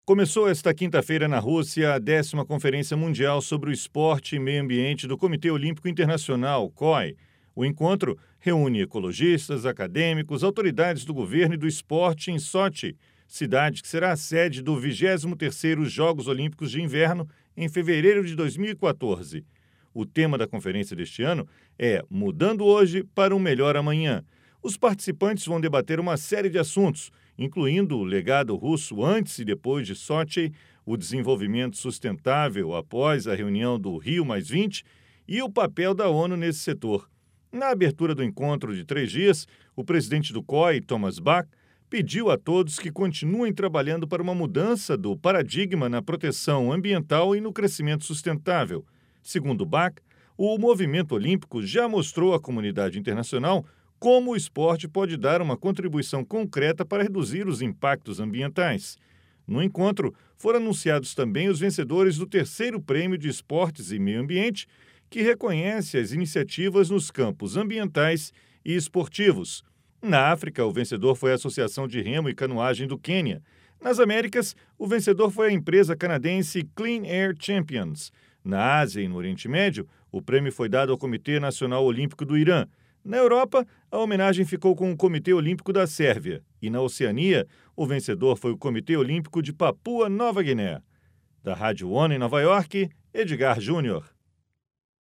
Começou esta quinta-feira na Rússia a 10ª Conferência Mundial sobre o Esporte e Meio Ambiente do Comitê Olímpico Internacional, COI. O encontro reúne ecologistas, acadêmicos, autoridades do governo e do esporte em Sochi, cidade que será a sede do 23º Jogos Olímpicos de Inverno em fevereiro de 2014. O tema da conferência deste ano é Mudando Hoje para um Melhor Amanhã. Os participantes vão debater uma série de assuntos, incluindo o legado russo antes e depois de Sochi, o desenvolvimento sustentável após a reunião do Rio+20 e o papel da ONU nesse setor. Na abertura do encontro de 3 dias, o presidente do COI, Thomas Bach, pediu a todos que continuem trabalhando para uma mudança do paradigma na proteção ambiental e no crescimento sustentável. Segundo Bach, o movimento olímpico já mostrou à comunidade internacional como o esporte pode dar uma contribuição concreta para reduzir os impactos ambientais. No encontro, foram anunciados também os vencedores do 3º Prêmio de Esportes e Meio Ambiente, que reconhece as iniciativas nos campos ambientais e esportivos. Na África, o vencedor foi a Associação de Remo e Canoagem do Quênia. Nas Américas, o vencedor foi a empresa canadense Clean Air Champions. Na Ásia e no Oriente Médio, o prêmio foi dado ao Comitê Nacional Olímpico do Irã. Na Europa, a homenagem ficou com o Comitê Olímpico da Sérvia. E na Oceania, o vencedor foi o Comitê Olímpico de Papua Nova Guiné. Da Rádio ONU em Nova York, Edgar Júnior.